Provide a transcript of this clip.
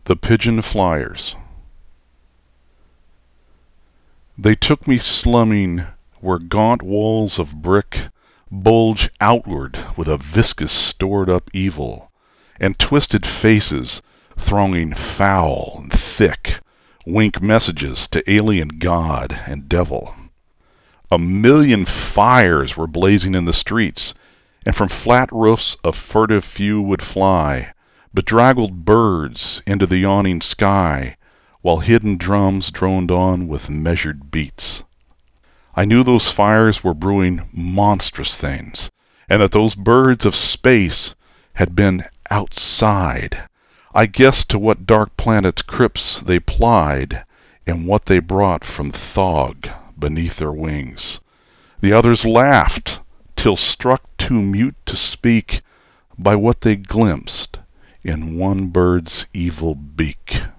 The Pigeon Flyers. They took me slumming where gaunt walls of brick bulge outward with a viscous stored-up evil, and twisted faces, thronging foul and thick, wink messages to alien god and devil. A million fires were blazing in the streets, and from flat roofs a furtive few would fly, bedraggled birds into the yawning sky, while hidden drums droned on with measured beats. I knew those fires were brewing monstrous things, and that those birds of space had been outside. I guessed to what dark planet's crypts they plied, and what they brought from Thog beneath their wings. The others laughed, till struck too mute to speak by what they glimpsed in one bird's evil beak.